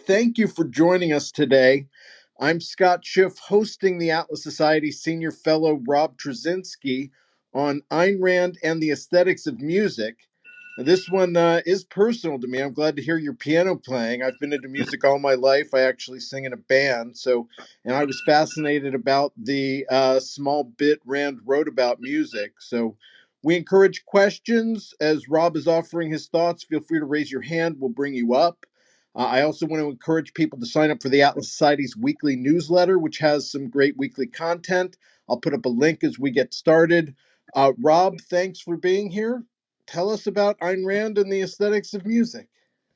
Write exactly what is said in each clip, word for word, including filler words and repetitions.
Thank you for joining us today. I'm Scott Schiff, hosting the Atlas Society Senior Fellow Rob Trzynski on Ayn Rand and the Aesthetics of Music. Now, this one uh, is personal to me. I'm glad to hear your piano playing. I've been into music all my life. I actually sing in a band. So, and I was fascinated about the uh, small bit Rand wrote about music. So, we encourage questions as Rob is offering his thoughts. Feel free to raise your hand. We'll bring you up. Uh, I also want to encourage people to sign up for the Atlas Society's weekly newsletter, which has some great weekly content. I'll put up a link as we get started. Uh, Rob, thanks for being here. Tell us about Ayn Rand and the aesthetics of music.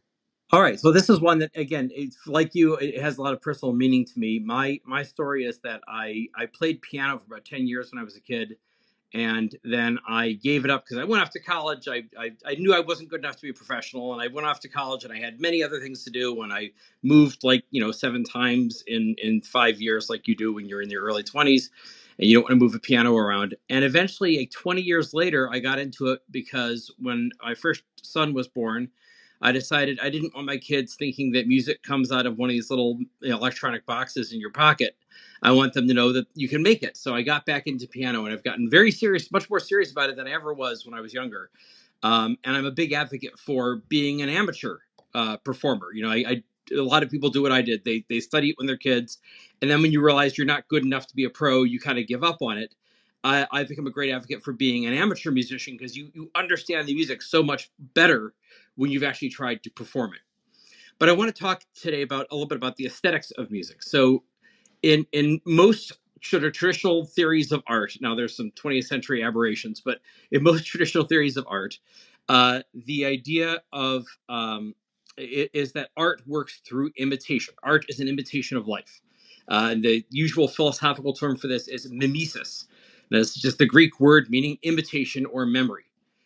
All right, so this is one that, again, it's like you, it has a lot of personal meaning to me. My my story is that I I played piano for about ten years when I was a kid, and then I gave it up because I went off to college. I, I I knew I wasn't good enough to be a professional, and I went off to college, and I had many other things to do. When I moved, like you know, seven times in in five years, like you do when you're in your early twenties, and you don't want to move a piano around. And eventually, like twenty years later, I got into it because when my first son was born, I decided I didn't want my kids thinking that music comes out of one of these little you know, electronic boxes in your pocket. I want them to know that you can make it. So I got back into piano, and I've gotten very serious, much more serious about it than I ever was when I was younger. Um, and I'm a big advocate for being an amateur uh, performer. You know, I, I a lot of people do what I did. They they study it when they're kids, and then when you realize you're not good enough to be a pro, you kind of give up on it. I, I've become a great advocate for being an amateur musician because you you understand the music so much better when you've actually tried to perform it. But I want to talk today about a little bit about the aesthetics of music. So in in most sort of traditional theories of art, now there's some twentieth century aberrations, but in most traditional theories of art, uh, the idea of um, is that art works through imitation. Art is an imitation of life. Uh, and the usual philosophical term for this is mimesis. That's just the Greek word meaning imitation or memory.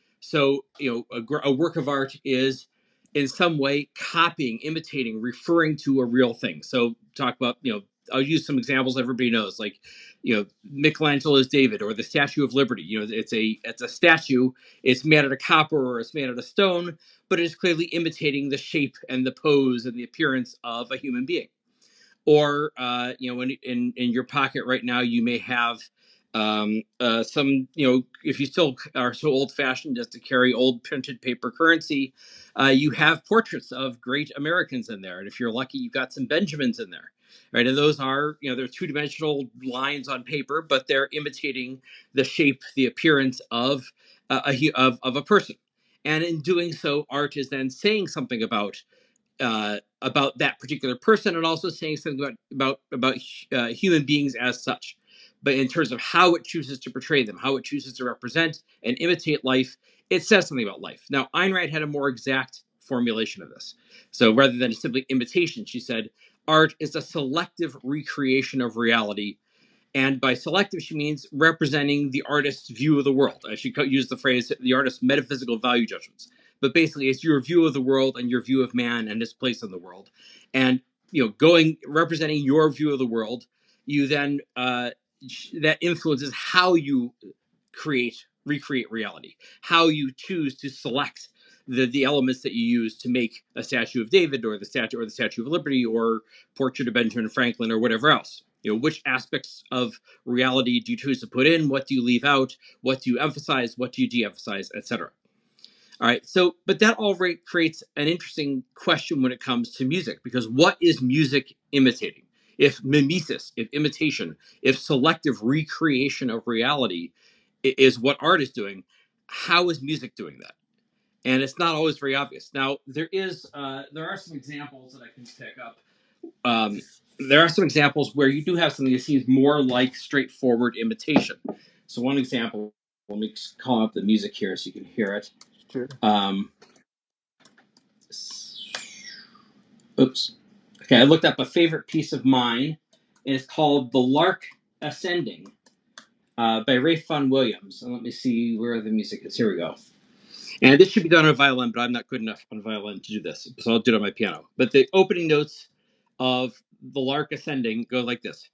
So, you know, a, a work of art is in some way copying, imitating, referring to a real thing. So, talk about, you know, I'll use some examples everybody knows, like, you know, Michelangelo's David or the Statue of Liberty. You know, it's a it's a statue. It's made out of copper or it's made out of stone, but it is clearly imitating the shape and the pose and the appearance of a human being. Or, uh, you know, in, in in your pocket right now, you may have um, uh, some, you know, if you still are so old fashioned as to carry old printed paper currency, uh, you have portraits of great Americans in there. And if you're lucky, you've got some Benjamins in there, right? And those are, you know, they're two dimensional lines on paper, but they're imitating the shape, the appearance of, uh, a, of, of a person. And in doing so, art is then saying something about uh, about that particular person, and also saying something about about about uh, human beings as such. But in terms of how it chooses to portray them, how it chooses to represent and imitate life, it says something about life. Now, Ayn Rand had a more exact formulation of this. So rather than simply imitation, she said, art is a selective recreation of reality. And by selective, she means representing the artist's view of the world. She used the phrase the artist's metaphysical value judgments. But basically, it's your view of the world and your view of man and his place in the world. And, you know, going, representing your view of the world, you then, uh, that influences how you create, recreate reality, how you choose to select the, the elements that you use to make a statue of David or the statue or the Statue of Liberty or portrait of Benjamin Franklin or whatever else. You know, which aspects of reality do you choose to put in? What do you leave out? What do you emphasize? What do you de-emphasize, et cetera? All right. So, but that all creates an interesting question when it comes to music, because what is music imitating? If mimesis, if imitation, if selective recreation of reality is what art is doing, how is music doing that? And it's not always very obvious. Now, there is, uh, there are some examples that I can pick up. Um, there are some examples where you do have something that seems more like straightforward imitation. So one example, let me call up the music here so you can hear it. Sure. Um, oops. Okay, I looked up a favorite piece of mine, and it's called "The Lark Ascending" uh, by Ralph Vaughan Williams. And let me see where the music is. Here we go. And this should be done on violin, but I'm not good enough on violin to do this, so I'll do it on my piano. But the opening notes of "The Lark Ascending" go like this.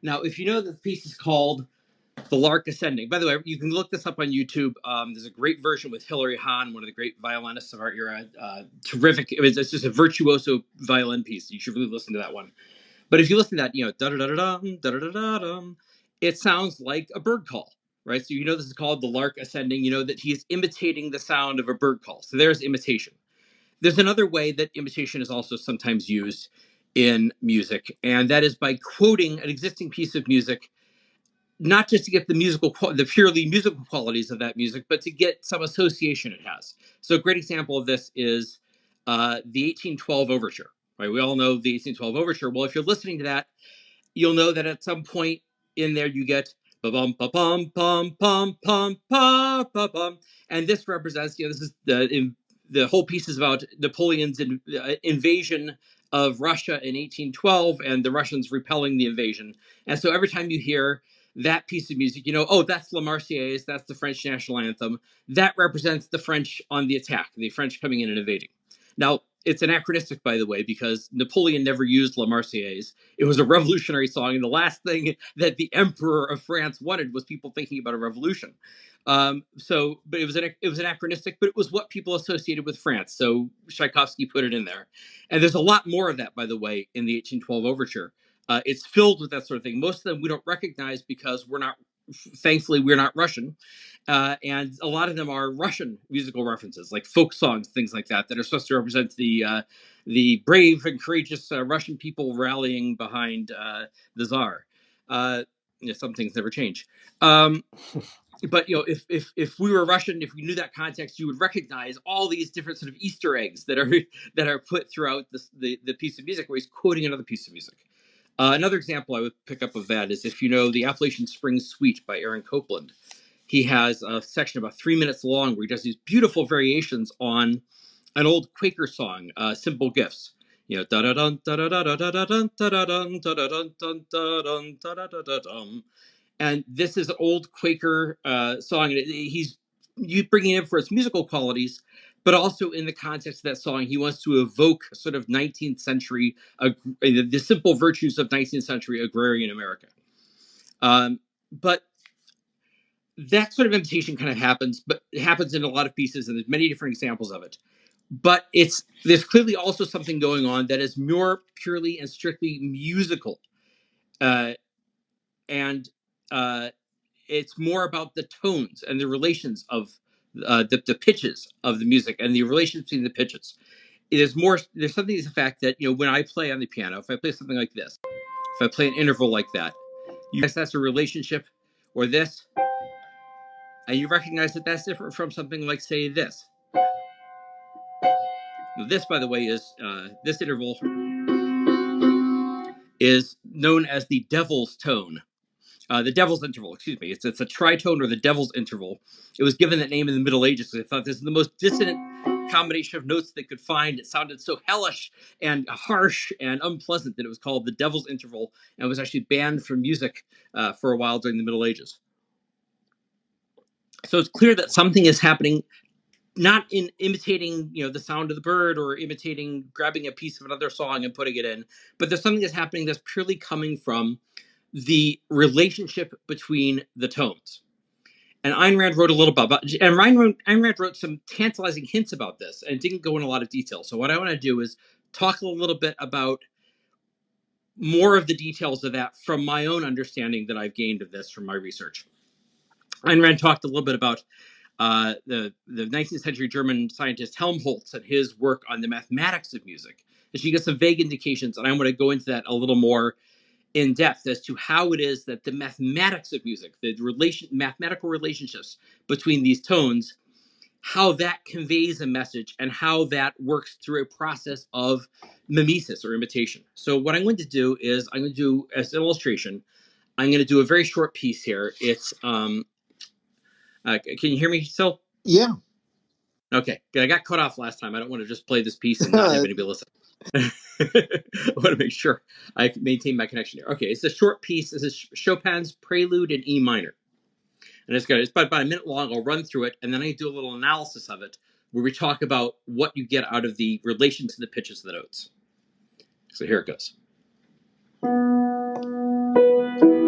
Now, if you know that the piece is called The Lark Ascending, by the way, you can look this up on YouTube. Um, there's a great version with Hilary Hahn, one of the great violinists of our era. Uh, terrific. It was, it's just a virtuoso violin piece. You should really listen to that one. But if you listen to that, you know, da da da da dum, da da da da dum, it sounds like a bird call, right? So you know this is called The Lark Ascending. You know that he is imitating the sound of a bird call. So there's imitation. There's another way that imitation is also sometimes used in music, and that is by quoting an existing piece of music, not just to get the musical, the purely musical qualities of that music, but to get some association it has. So a great example of this is uh, the eighteen twelve Overture. Right? We all know the eighteen twelve Overture. Well, if you're listening to that, you'll know that at some point in there you get ba bum ba bum pum pum pum pa pa bum, and this represents, you know, this is the in, the whole piece is about Napoleon's in, uh, invasion of Russia in eighteen twelve and the Russians repelling the invasion. And so every time you hear that piece of music, you know, oh, that's La Marseillaise, that's the French national anthem. That represents the French on the attack, the French coming in and invading. Now, it's anachronistic, by the way, because Napoleon never used La Marseillaise. It was a revolutionary song, and the last thing that the Emperor of France wanted was people thinking about a revolution. Um, so, but it was an, it was anachronistic, but it was what people associated with France. So Tchaikovsky put it in there, and there's a lot more of that, by the way, in the eighteen twelve Overture. Uh, it's filled with that sort of thing. Most of them we don't recognize because we're not, thankfully, we're not Russian. Uh, and a lot of them are Russian musical references, like folk songs, things like that, that are supposed to represent the uh, the brave and courageous uh, Russian people rallying behind uh, the Tsar. Uh, you know, some things never change. Um, but you know, if if if we were Russian, if we knew that context, you would recognize all these different sort of Easter eggs that are that are put throughout this, the the piece of music, where he's quoting another piece of music. Uh, another example I would pick up of that is if you know the Appalachian Spring Suite by Aaron Copland. He has a section about three minutes long where he does these beautiful variations on an old Quaker song, uh, "Simple Gifts." You know, da da dun da da da da da da dun da da dun da da dun dun da dun da da da da dum. And this is an old Quaker uh, song, and he's you bringing it in for its musical qualities, but also in the context of that song, he wants to evoke sort of nineteenth century, uh, the simple virtues of nineteenth century agrarian America. Um, but that sort of imitation kind of happens, but it happens in a lot of pieces, and there's many different examples of it. But it's there's clearly also something going on that is more purely and strictly musical, uh, and uh, it's more about the tones and the relations of uh, the, the pitches of the music and the relations between the pitches. It is more. There's something to the fact that, you know, when I play on the piano, if I play something like this, if I play an interval like that, you guess that's a relationship, or this. And you recognize that that's different from something like, say, this. Now, this, by the way, is uh, this interval is known as the devil's tone. Uh, the devil's interval, excuse me. It's it's a tritone, or the devil's interval. It was given that name in the Middle Ages because they thought this is the most dissonant combination of notes they could find. It sounded so hellish and harsh and unpleasant that it was called the devil's interval, and was actually banned from music uh, for a while during the Middle Ages. So it's clear that something is happening, not in imitating, you know, the sound of the bird, or imitating grabbing a piece of another song and putting it in, but there's something that's happening that's purely coming from the relationship between the tones. And Ayn Rand wrote a little bit about, and Ayn Rand wrote some tantalizing hints about this and didn't go in a lot of detail. So what I want to do is talk a little bit about more of the details of that from my own understanding that I've gained of this from my research. Ayn Rand talked a little bit about uh, the, the nineteenth century German scientist Helmholtz and his work on the mathematics of music. And she gets some vague indications, and I'm going to go into that a little more in depth as to how it is that the mathematics of music, the relation, mathematical relationships between these tones, how that conveys a message and how that works through a process of mimesis or imitation. So what I'm going to do is I'm going to do, as an illustration, I'm going to do a very short piece here. It's, um, uh, can you hear me still? Yeah. Okay, I got cut off last time. I don't want to just play this piece and not have anybody listen. I want to make sure I maintain my connection here. Okay, it's a short piece. This is Chopin's Prelude in E minor. And it's, got, it's about, about a minute long. I'll run through it, and then I do a little analysis of it, where we talk about what you get out of the relation to the pitches of the notes. So here it goes.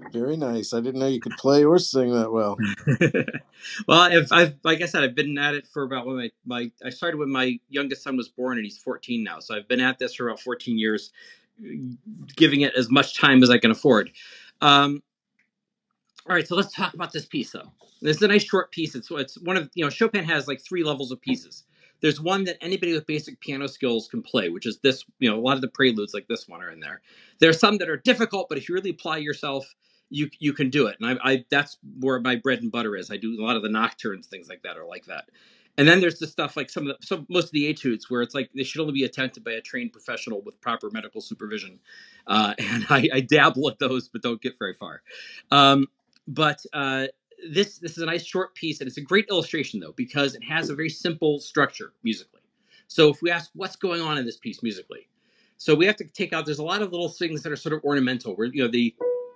Very nice. I didn't know you could play or sing that well. Well, if I've, like I said, I've been at it for about when my, my, I started when my youngest son was born, and he's fourteen now. So I've been at this for about fourteen years, giving it as much time as I can afford. Um, all right, so let's talk about this piece, though. This is a nice short piece. It's it's one of, you know, Chopin has like three levels of pieces. There's one that anybody with basic piano skills can play, which is this, you know, a lot of the preludes like this one are in there. There's some that are difficult, but if you really apply yourself, you you can do it. And I, I that's where my bread and butter is. I do a lot of the nocturnes, things like that, are like that. And then there's the stuff like some of the, some, most of the etudes where it's like they should only be attempted by a trained professional with proper medical supervision. Uh, and I, I dabble at those, but don't get very far. Um, but uh, this this is a nice short piece, and it's a great illustration, though, because it has a very simple structure musically. So if we ask what's going on in this piece musically, so we have to take out, there's a lot of little things that are sort of ornamental, where, you know, the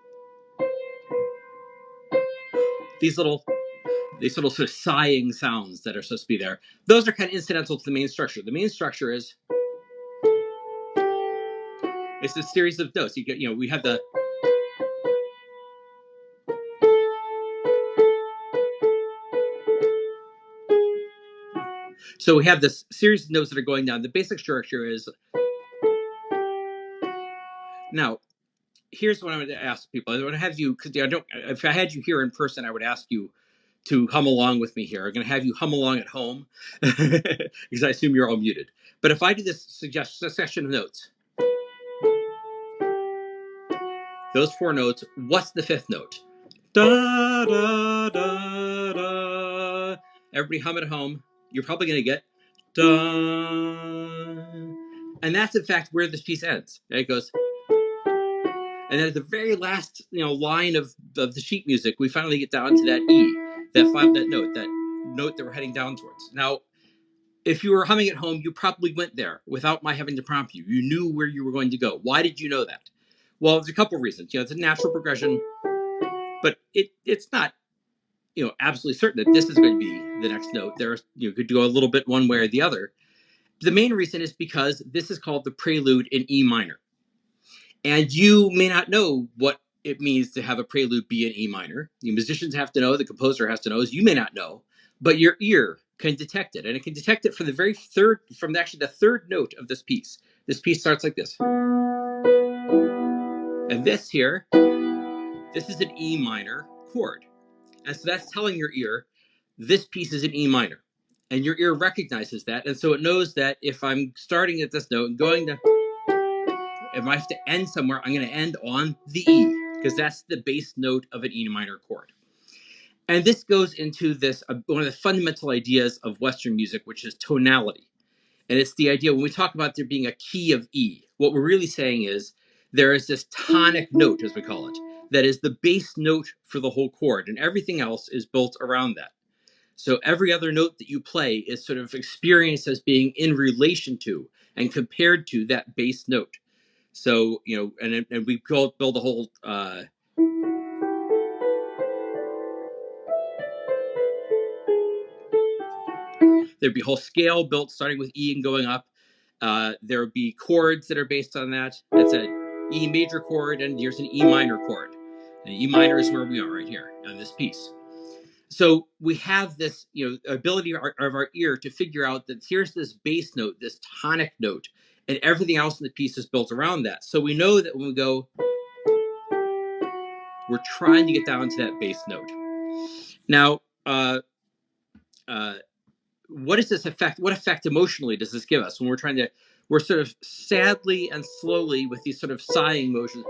these little these little sort of sighing sounds that are supposed to be there. Those are kind of incidental to the main structure. The main structure is it's a series of notes. You get, you know, we have the so we have this series of notes that are going down. The basic structure is, now here's what I would ask people. I would have you, because I don't, if I had you here in person, I would ask you to hum along with me here. I'm going to have you hum along at home because I assume you're all muted. But if I do this suggest succession of notes, those four notes, what's the fifth note? Da, da, da, da. Everybody hum at home. You're probably going to get da. And that's, in fact, where this piece ends. It goes, and then at the very last, you know, line of, of the sheet music, we finally get down to that E, that five, that note, that note that we're heading down towards. Now, if you were humming at home, you probably went there without my having to prompt you. You knew where you were going to go. Why did you know that? Well, there's a couple of reasons. You know, it's a natural progression, but it it's not, you know, absolutely certain that this is going to be the next note. There's, you could go a little bit one way or the other. The main reason is because this is called the prelude in E minor. And you may not know what it means to have a prelude be in E minor. The musicians have to know, the composer has to know, you may not know, but your ear can detect it. And it can detect it from the very third, from actually the third note of this piece. This piece starts like this. And this here, this is an E minor chord. And so that's telling your ear, this piece is in E minor. And your ear recognizes that. And so it knows that if I'm starting at this note and going to, if I have to end somewhere, I'm going to end on the E, because that's the base note of an E minor chord. And this goes into this, uh, one of the fundamental ideas of Western music, which is tonality. And it's the idea, when we talk about there being a key of E, what we're really saying is there is this tonic note, as we call it, that is the base note for the whole chord, and everything else is built around that. So every other note that you play is sort of experienced as being in relation to and compared to that base note. So, you know, and and we build build a whole uh, there'd be a whole scale built starting with E and going up. Uh, there would be chords that are based on that. It's an E major chord, and here's an E minor chord. And E minor is where we are right here on this piece. So we have this, you know, ability of our, of our ear to figure out that here's this bass note, this tonic note, and everything else in the piece is built around that. So we know that when we go, we're trying to get down to that bass note. Now, uh, uh, what does this effect, what effect emotionally does this give us when we're trying to, we're sort of sadly and slowly with these sort of sighing motions,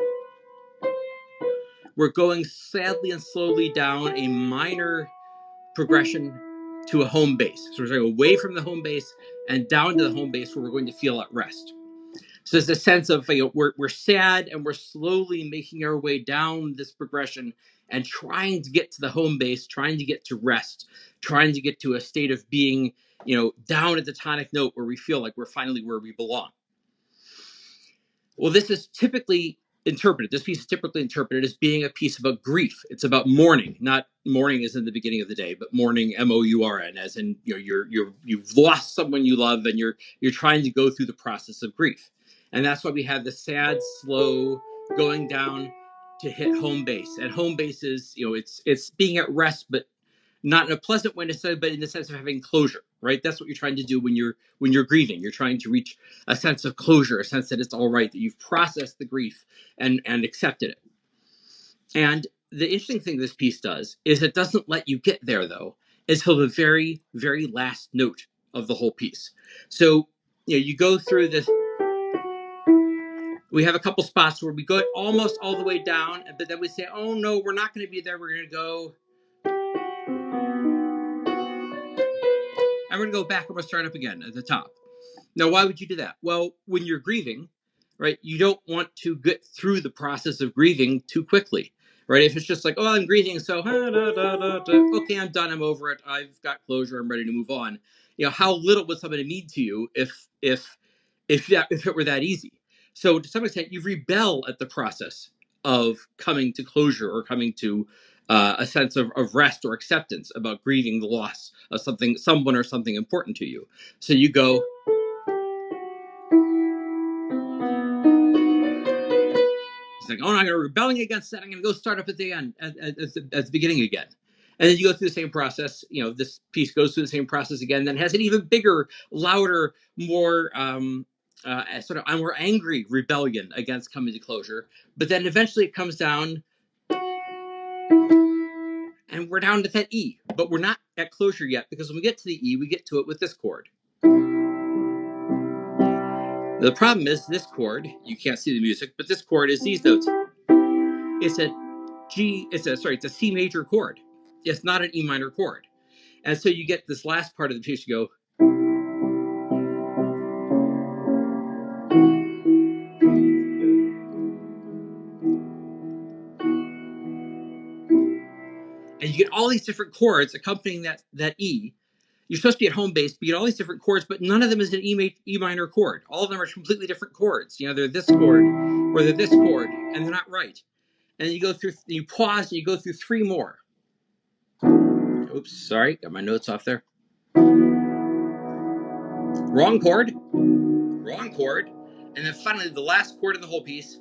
we're going sadly and slowly down a minor progression to a home base. So we're going away from the home base and down to the home base where we're going to feel at rest. So there's a sense of, you know, we're, we're sad and we're slowly making our way down this progression and trying to get to the home base, trying to get to rest, trying to get to a state of being, you know, down at the tonic note where we feel like we're finally where we belong. Well, this is typically interpreted, this piece is typically interpreted as being a piece about grief. It's about mourning, not mourning as in the beginning of the day, but mourning, M O U R N, as in, you know, you're, you're, you've lost someone you love and you're, you're trying to go through the process of grief. And that's why we have the sad, slow going down to hit home base. And home base is, you know, it's it's being at rest, but not in a pleasant way necessarily, but in the sense of having closure, right? That's what you're trying to do when you're when you're grieving. You're trying to reach a sense of closure, a sense that it's all right, that you've processed the grief and and accepted it. And the interesting thing this piece does is it doesn't let you get there, though, until the very, very last note of the whole piece. So, you know, you go through this. We have a couple spots where we go almost all the way down, but then we say, oh, no, we're not going to be there. We're going to go. And we're going to go back and we're starting up again at the top. Now, why would you do that? Well, when you're grieving, right, you don't want to get through the process of grieving too quickly, right? If it's just like, oh, I'm grieving, so da, da, da, da, okay, I'm done, I'm over it, I've got closure, I'm ready to move on. You know, how little would somebody mean to you if if if that if it were that easy? So to some extent, you rebel at the process of coming to closure or coming to uh, a sense of, of rest or acceptance about grieving the loss of something, someone or something important to you. So you go. It's like, oh, no, I'm going to rebelling against that. I'm going to go start up at the end, at, at, at, the, at the beginning again. And then you go through the same process. You know, this piece goes through the same process again, then has an even bigger, louder, more um, uh, sort of a more angry rebellion against coming to closure. But then eventually it comes down, and we're down to that E. But we're not at closure yet, because when we get to the E, we get to it with this chord. The problem is this chord, you can't see the music, but this chord is these notes. It's a G, it's a, sorry, it's a C major chord. It's not an E minor chord. And so you get this last part of the piece, you go. And you get all these different chords accompanying that, that E. You're supposed to be at home base, but you get all these different chords, but none of them is an E, ma- E minor chord. All of them are completely different chords. You know, they're this chord, or they're this chord, and they're not right. And then you go through, you pause, and you go through three more. Oops, sorry, got my notes off there. Wrong chord, wrong chord, and then finally the last chord in the whole piece.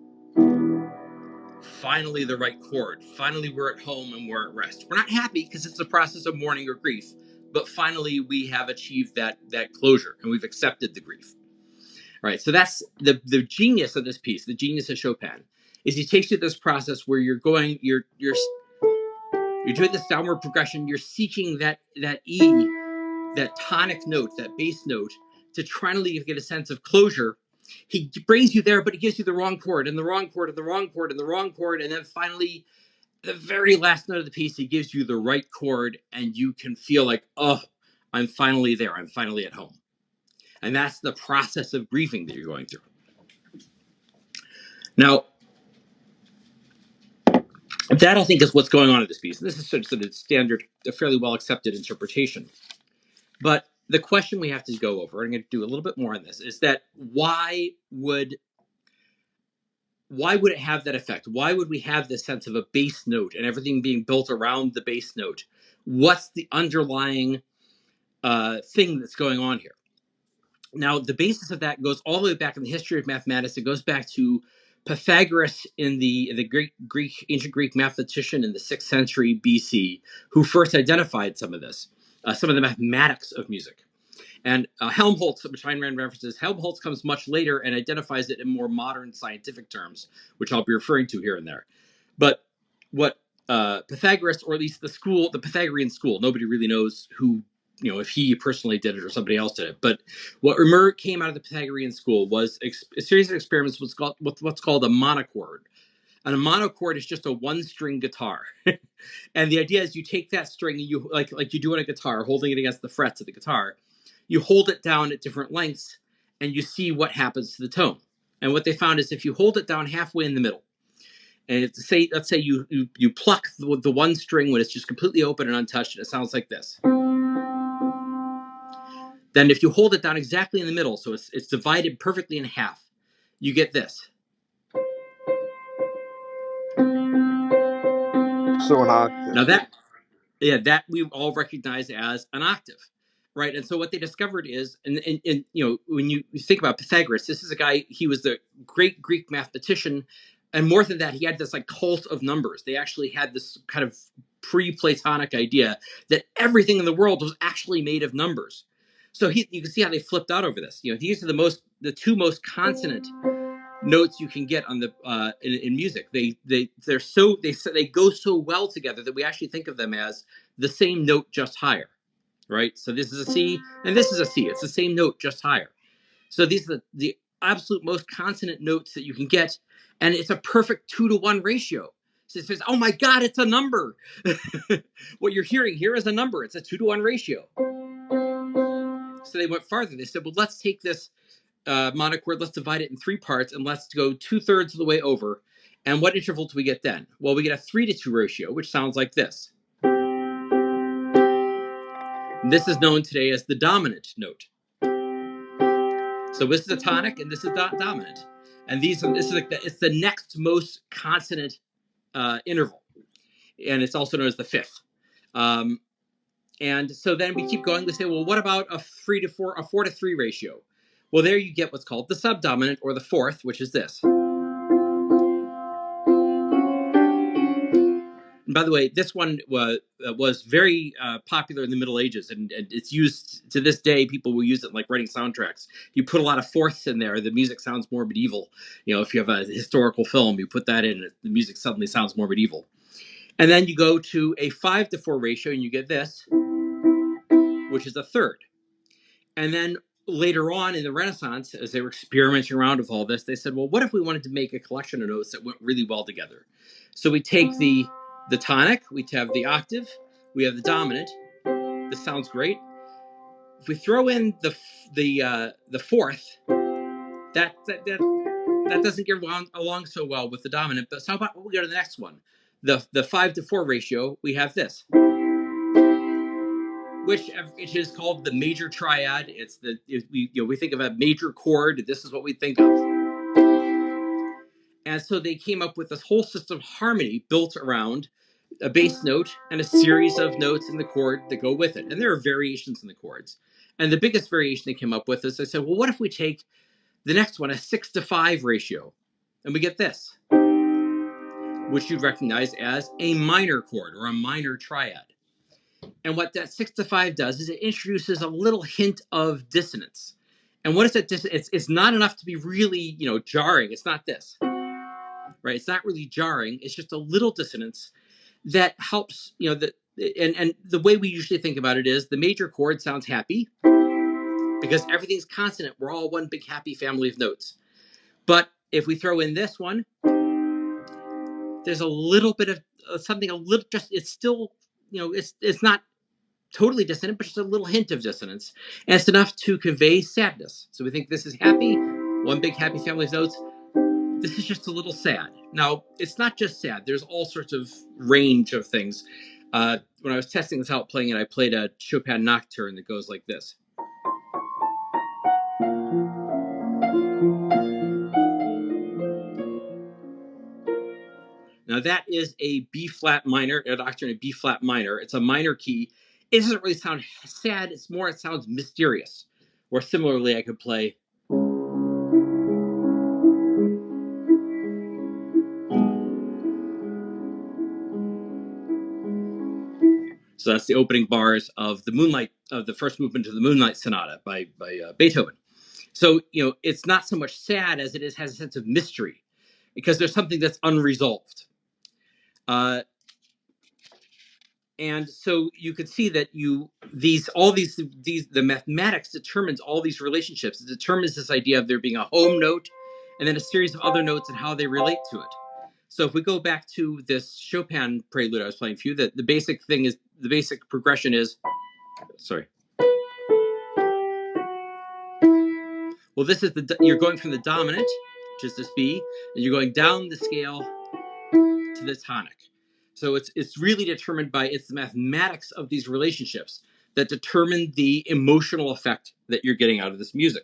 Finally the right chord. Finally we're at home and we're at rest. We're not happy because it's a process of mourning or grief, but finally we have achieved that that closure and we've accepted the grief. All right, so that's the the genius of this piece. The genius of Chopin is he takes you through this process where you're going, you're you're you're doing this downward progression. You're seeking that that E, that tonic note, that bass note, to try to get a sense of closure. He brings you there, but he gives you the wrong chord and the wrong chord and the wrong chord and the wrong chord. And then finally, the very last note of the piece, he gives you the right chord and you can feel like, oh, I'm finally there. I'm finally at home. And that's the process of grieving that you're going through. Now, that I think is what's going on in this piece. This is sort of standard, a fairly well accepted interpretation. But the question we have to go over, and I'm going to do a little bit more on this, is that why would why would it have that effect? Why would we have this sense of a bass note and everything being built around the bass note? What's the underlying uh, thing that's going on here? Now, the basis of that goes all the way back in the history of mathematics. It goes back to Pythagoras, in the the Greek, Greek ancient Greek mathematician in the sixth century B C, who first identified some of this, uh, some of the mathematics of music. And uh, Helmholtz, which Ayn Rand references, Helmholtz comes much later and identifies it in more modern scientific terms, which I'll be referring to here and there. But what uh, Pythagoras, or at least the school, the Pythagorean school, nobody really knows who, you know, if he personally did it or somebody else did it. But what emerged, came out of the Pythagorean school was ex- a series of experiments with what's called a monochord. And a monochord is just a one-string guitar. And the idea is you take that string and you, like like you do on a guitar, holding it against the frets of the guitar, you hold it down at different lengths and you see what happens to the tone. And what they found is if you hold it down halfway in the middle, and say, let's say you, you, you pluck the, the one string when it's just completely open and untouched, and it sounds like this. Then if you hold it down exactly in the middle, so it's, it's divided perfectly in half, you get this. So an octave. Now that, yeah, that we all recognize as an octave, right? And so what they discovered is, and, and, and you know, when you think about Pythagoras, this is a guy, he was the great Greek mathematician, and more than that, he had this like cult of numbers. They actually had this kind of pre-Platonic idea that everything in the world was actually made of numbers. So he, you can see how they flipped out over this. You know, these are the most, the two most consonant notes you can get on the uh, in, in music. They they they're so they they go so well together that we actually think of them as the same note just higher, right? So this is a C and this is a C. It's the same note just higher. So these are the, the absolute most consonant notes that you can get, and it's a perfect two to one ratio. So it says, "Oh my God, it's a number." What you're hearing here is a number. It's a two to one ratio. So they went farther. They said, "Well, let's take this uh, monochord, let's divide it in three parts, and let's go two thirds of the way over. And what interval do we get then? Well, we get a three to two ratio, which sounds like this. And this is known today as the dominant note. So this is a tonic, and this is the dominant. And these, this is like the, it's the next most consonant uh, interval, and it's also known as the fifth. Um, and so then we keep going. We say, well, what about a three to four, a four to three ratio? Well, there you get what's called the subdominant, or the fourth, which is this. And by the way, this one was uh, was very uh, popular in the Middle Ages, and, and it's used to this day. People will use it like writing soundtracks. You put a lot of fourths in there, the music sounds more medieval. You know, if you have a historical film, you put that in, the music suddenly sounds more medieval. And then you go to a five to four ratio, and you get this, which is a third. And then later on in the Renaissance, as they were experimenting around with all this, they said, well, what if we wanted to make a collection of notes that went really well together? So we take the the tonic, we have the octave, we have the dominant. This sounds great. If we throw in the the uh, the fourth, that that that, that doesn't get along, along so well with the dominant. But how about we go to the next one, the the five to four ratio? We have this, which which is called the major triad. It's the if we you know we think of a major chord. This is what we think of. And so they came up with this whole system of harmony built around a bass note and a series of notes in the chord that go with it. And there are variations in the chords. And the biggest variation they came up with is they said, well, what if we take the next one, a six to five ratio, and we get this, which you'd recognize as a minor chord or a minor triad. And what that six to five does is it introduces a little hint of dissonance. And what is that dissonance? It's, it's not enough to be really, you know, jarring. It's not this. Right? It's not really jarring. It's just a little dissonance that helps, you know, the, and, and the way we usually think about it is the major chord sounds happy because everything's consonant. We're all one big happy family of notes. But if we throw in this one, there's a little bit of uh, something, a little, just, it's still, you know, it's it's not totally dissonant, but just a little hint of dissonance. And it's enough to convey sadness. So we think this is happy, one big happy family of notes. This is just a little sad. Now, it's not just sad. There's all sorts of range of things. Uh, when I was testing this out, playing it, I played a Chopin nocturne that goes like this. Now, that is a B-flat minor, a nocturne in B-flat minor. It's a minor key. It doesn't really sound sad. It's more, it sounds mysterious. Or similarly, I could play... So that's the opening bars of the Moonlight, of the first movement of the Moonlight Sonata by by uh, Beethoven. So, you know, it's not so much sad as it is has a sense of mystery, because there's something that's unresolved. Uh, and so you could see that you these all these these the mathematics determines all these relationships. It determines this idea of there being a home note, and then a series of other notes and how they relate to it. So if we go back to this Chopin prelude I was playing for you, that the basic thing is, the basic progression is, sorry. Well, this is the, you're going from the dominant, which is this B, and you're going down the scale to the tonic. So it's it's really determined by, it's the mathematics of these relationships that determine the emotional effect that you're getting out of this music.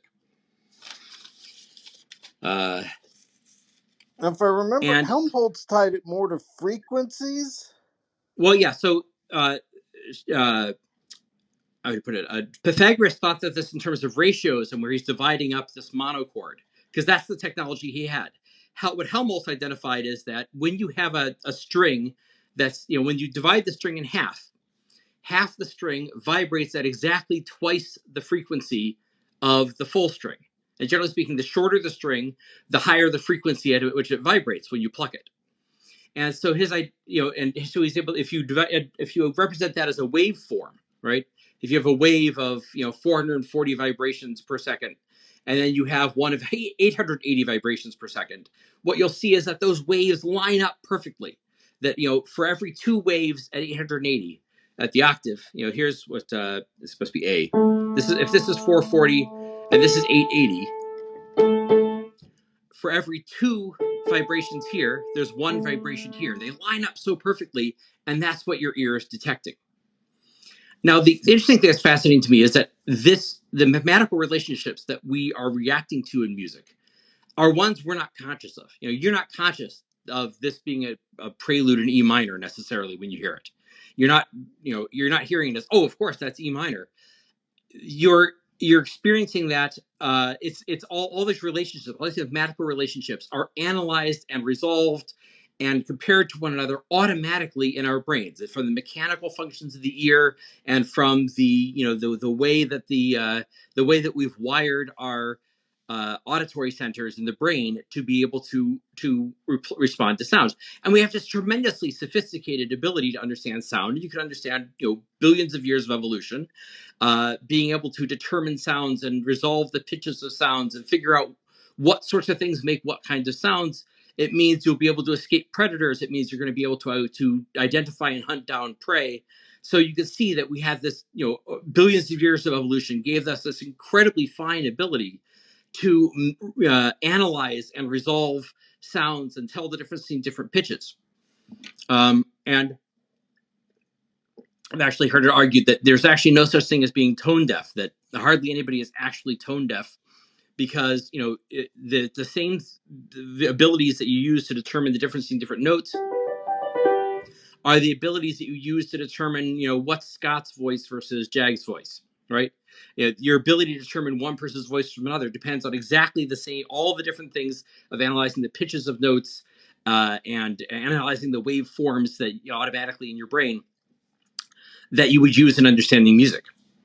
Uh, If I remember, and, Helmholtz tied it more to frequencies. Well, yeah. So, uh, uh, I would put it. Uh, Pythagoras thought that this in terms of ratios and where he's dividing up this monochord, because that's the technology he had. how, what Helmholtz identified is that when you have a, a string that's, you know, when you divide the string in half, half the string vibrates at exactly twice the frequency of the full string. And generally speaking, the shorter the string, the higher the frequency at which it vibrates when you pluck it. And so his, you know, and so he's able, if you divide, if you represent that as a waveform, right? If you have a wave of, you know, four hundred forty vibrations per second, and then you have one of eight hundred eighty vibrations per second, what you'll see is that those waves line up perfectly. That, you know, for every two waves at eight hundred eighty at the octave, you know, here's what uh, it's supposed to be A. This is, if this is four forty and this is eight eighty, for every two vibrations here, there's one vibration here. They line up so perfectly, and that's what your ear is detecting. Now, the interesting thing that's fascinating to me is that this, the mathematical relationships that we are reacting to in music are ones we're not conscious of. You know, you're not conscious of this being a, a prelude in E minor necessarily when you hear it. You're not, you know, you're not hearing this, oh, of course, that's E minor. You're you're experiencing that. Uh, it's it's all, all these relationships, all these mathematical relationships are analyzed and resolved and compared to one another automatically in our brains, from the mechanical functions of the ear and from the, you know, the the way that the uh, the way that we've wired our uh, auditory centers in the brain to be able to to re- respond to sounds. And we have this tremendously sophisticated ability to understand sound. You can understand, you know, billions of years of evolution, uh, being able to determine sounds and resolve the pitches of sounds and figure out what sorts of things make what kinds of sounds. It means you'll be able to escape predators. It means you're going to be able to, uh, to identify and hunt down prey. So you can see that we have this, you know, billions of years of evolution gave us this incredibly fine ability to uh, analyze and resolve sounds and tell the difference between different pitches. Um, and I've actually heard it argued that there's actually no such thing as being tone deaf, that hardly anybody is actually tone deaf, because, you know, it, the, the same the abilities that you use to determine the difference between different notes are the abilities that you use to determine, you know, what's Scott's voice versus Jag's voice, right? You know, your ability to determine one person's voice from another depends on exactly the same, all the different things of analyzing the pitches of notes uh, and analyzing the waveforms that, you know, automatically in your brain that you would use in understanding music.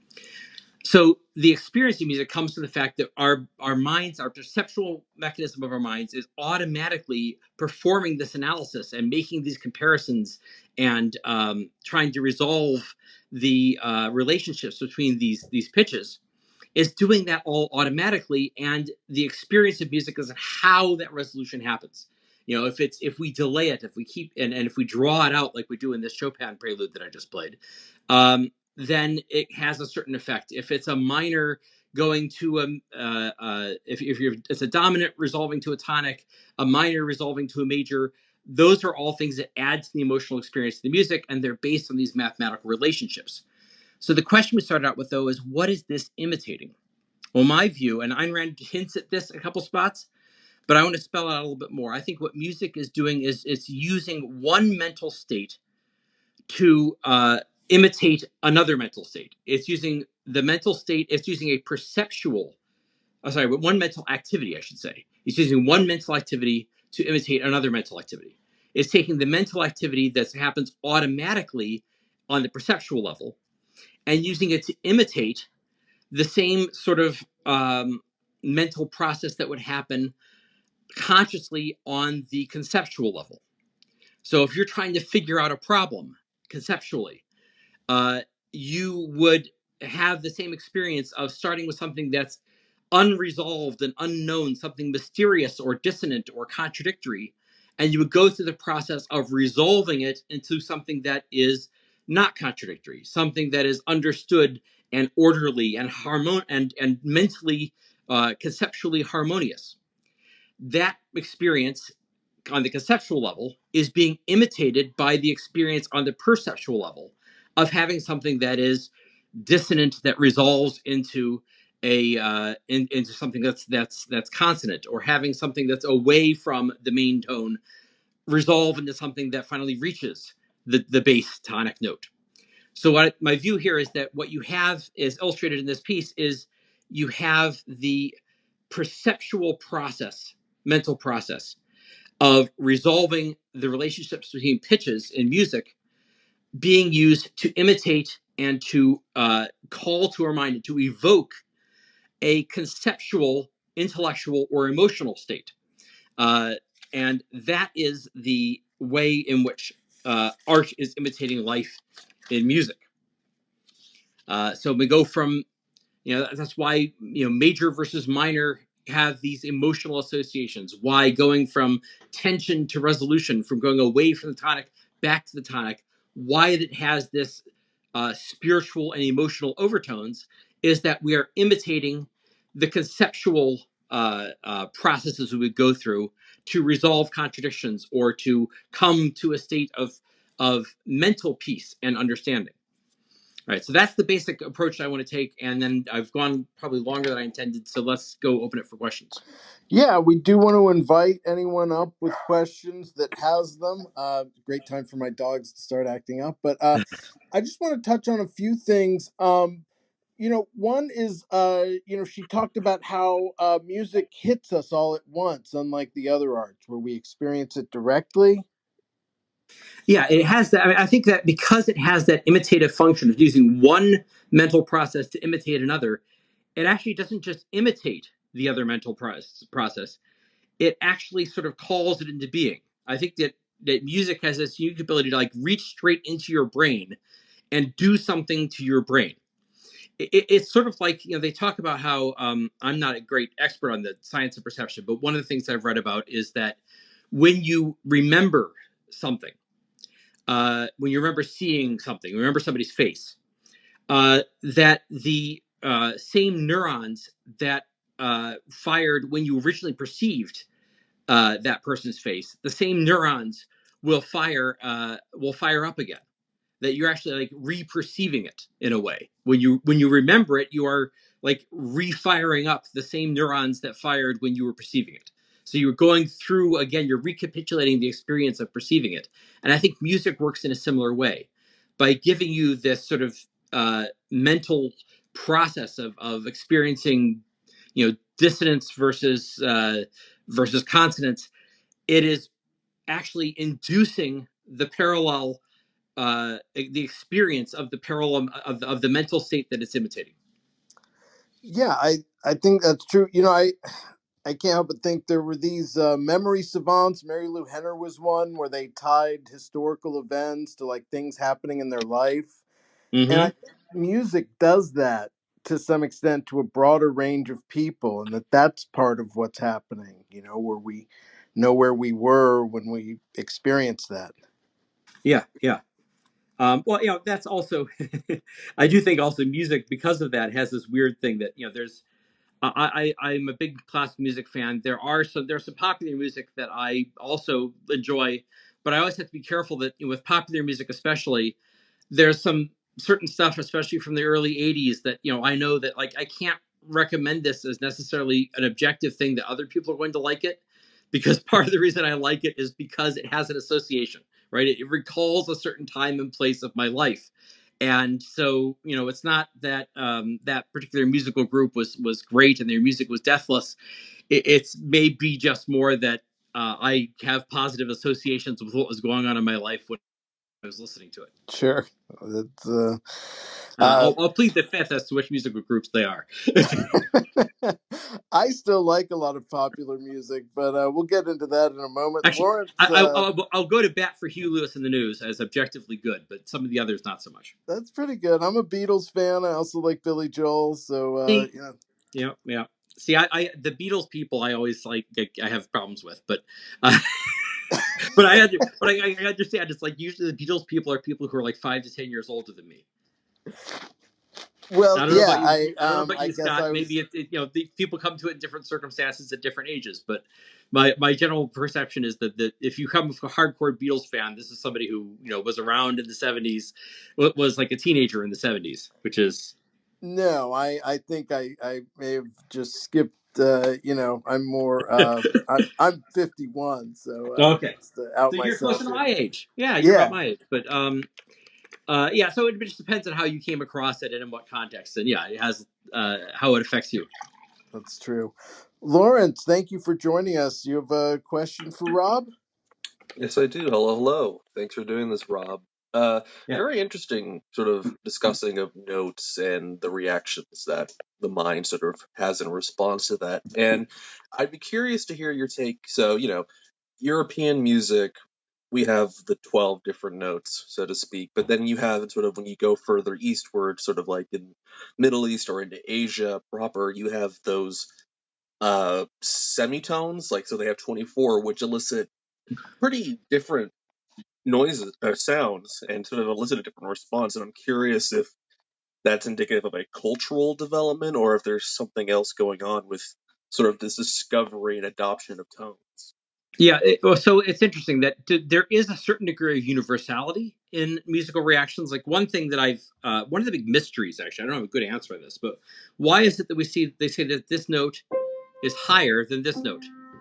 So the experience of music comes to the fact that our our minds, our perceptual mechanism of our minds is automatically performing this analysis and making these comparisons and um, trying to resolve the uh, relationships between these these pitches, is doing that all automatically. And the experience of music is how that resolution happens. You know, if it's if we delay it, if we keep and, and if we draw it out like we do in this Chopin prelude that I just played, um, then it has a certain effect. If it's a minor going to a, uh, uh, if, if you're, it's a dominant resolving to a tonic, a minor resolving to a major, those are all things that add to the emotional experience of the music, and they're based on these mathematical relationships. So the question we started out with, though, is what is this imitating? Well, my view, and Ayn Rand hints at this a couple spots, but I want to spell out a little bit more. I think what music is doing is it's using one mental state to uh, imitate another mental state. It's using the mental state, it's using a perceptual, oh, sorry, one mental activity, I should say. It's using one mental activity to imitate another mental activity. It's taking the mental activity that happens automatically on the perceptual level and using it to imitate the same sort of um, mental process that would happen consciously on the conceptual level. So if you're trying to figure out a problem conceptually, uh, you would have the same experience of starting with something that's unresolved and unknown, something mysterious or dissonant or contradictory, and you would go through the process of resolving it into something that is not contradictory, something that is understood and orderly and harmon and and mentally, uh, conceptually harmonious. That experience on the conceptual level is being imitated by the experience on the perceptual level of having something that is dissonant, that resolves into a uh, in, into something that's that's that's consonant, or having something that's away from the main tone resolve into something that finally reaches the the bass tonic note. So what my view here is that what you have is illustrated in this piece is you have the perceptual process, mental process, of resolving the relationships between pitches in music being used to imitate and to uh, call to our mind and to evoke a conceptual, intellectual, or emotional state. Uh, and that is the way in which uh, art is imitating life in music. Uh, so we go from, you know, that's why, you know, major versus minor have these emotional associations. Why going from tension to resolution, from going away from the tonic back to the tonic, why it has this uh, spiritual and emotional overtones is that we are imitating the conceptual uh, uh, processes we would go through to resolve contradictions or to come to a state of of mental peace and understanding. All right, so that's the basic approach I want to take, and then I've gone probably longer than I intended, so let's go open it for questions. Yeah, we do want to invite anyone up with questions that has them. Uh, great time for my dogs to start acting up, but uh, I just want to touch on a few things. Um, you know, one is, uh, you know, she talked about how uh, music hits us all at once, unlike the other arts where we experience it directly. Yeah, it has that. I mean, I think that because it has that imitative function of using one mental process to imitate another, it actually doesn't just imitate the other mental process. It actually sort of calls it into being. I think that that music has this unique ability to like reach straight into your brain and do something to your brain. It, it's sort of like, you know, they talk about how um, I'm not a great expert on the science of perception, but one of the things I've read about is that when you remember something, uh, when you remember seeing something, remember somebody's face, uh, that the uh, same neurons that uh, fired when you originally perceived uh, that person's face, the same neurons will fire uh, will fire up again. That you're actually like re-perceiving it in a way. When you when you remember it, you are like refiring up the same neurons that fired when you were perceiving it. So you're going through again, you're recapitulating the experience of perceiving it. And I think music works in a similar way by giving you this sort of uh, mental process of of experiencing, you know, dissonance versus uh, versus consonance. It is actually inducing the parallel uh, the experience of the parallel of, of the mental state that it's imitating. Yeah, I I think that's true. You know, I I can't help but think there were these uh, memory savants. Mary Lou Henner was one where they tied historical events to like things happening in their life. And I Mm-hmm. think music does that to some extent to a broader range of people, and that that's part of what's happening, you know, where we know where we were when we experienced that. Yeah, yeah. Um, well, you know, that's also, I do think also music, because of that, has this weird thing that, you know, there's, I, I, I'm a big classical music fan. There are some, there's some popular music that I also enjoy, but I always have to be careful that, you know, with popular music especially, there's some certain stuff, especially from the early eighties, that, you know, I know that like I can't recommend this as necessarily an objective thing that other people are going to like it, because part of the reason I like it is because it has an association, right? It, it recalls a certain time and place of my life. And so, you know, it's not that um, that particular musical group was was great and their music was deathless. It, it's maybe just more that uh, I have positive associations with what was going on in my life when I was listening to it. Sure. That's, uh, Uh, uh, I'll, I'll plead the fifth as to which musical groups they are. I still like a lot of popular music, but uh, we'll get into that in a moment. Actually, Lawrence, I, I, uh, I'll, I'll go to bat for Hugh Lewis in the News as objectively good, but some of the others not so much. that's pretty good. I'm a Beatles fan. I also like Billy Joel, so uh, See, yeah. yeah, yeah. See, I, I the Beatles people I always like I have problems with, but uh, but I had but I, I understand it's like usually the Beatles people are people who are like five to ten years older than me. Well, I don't know yeah, about you. I I don't know um, about I you, guess Scott. I Maybe was. it, it you know the, people come to it in different circumstances at different ages. But my my general perception is that, that if you come from a hardcore Beatles fan, this is somebody who you know was around in the seventies, was like a teenager in the seventies, which is No, I I think I I may have just skipped. Uh, you know, I'm more. Uh, I'm I'm fifty-one, so uh, okay. just to out So you're closer myself to here. my age. Yeah, you're about Yeah, my age. But um, uh, yeah. So it just depends on how you came across it and in what context, and yeah, it has uh how it affects you. that's true. Lawrence, thank you for joining us. You have a question for Rob? Yes, I do. Hello, hello. Thanks for doing this, Rob. Uh, Yeah. very interesting sort of discussing of notes and the reactions that the mind sort of has in response to that. And I'd be curious to hear your take. So, you know, European music, we have the twelve different notes, so to speak, but then you have sort of when you go further eastward, sort of like in Middle East or into Asia proper, you have those uh semitones, like so they have twenty-four, which elicit pretty different noises or sounds and sort of elicit a different response. And I'm curious if that's indicative of a cultural development or if there's something else going on with sort of this discovery and adoption of tones. Yeah, it, well, so it's interesting that t- there is a certain degree of universality in musical reactions. Like one thing that I've, uh, one of the big mysteries, actually, I don't have a good answer on this, but why is it that we see they say that this note is higher than this note?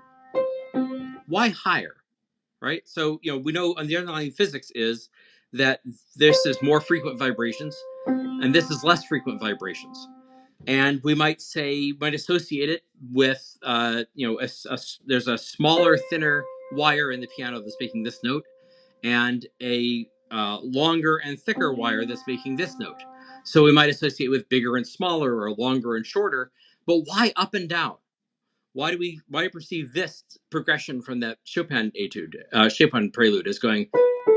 Why higher, right? So you know we know on the underlying physics is that this is more frequent vibrations, and this is less frequent vibrations. And we might say might associate it with uh, you know a, a, there's a smaller, thinner wire in the piano that's making this note, and a uh, longer and thicker wire that's making this note. So we might associate with bigger and smaller, or longer and shorter. But why up and down? Why do we why do we perceive this progression from that Chopin etude, uh, Chopin prelude as going?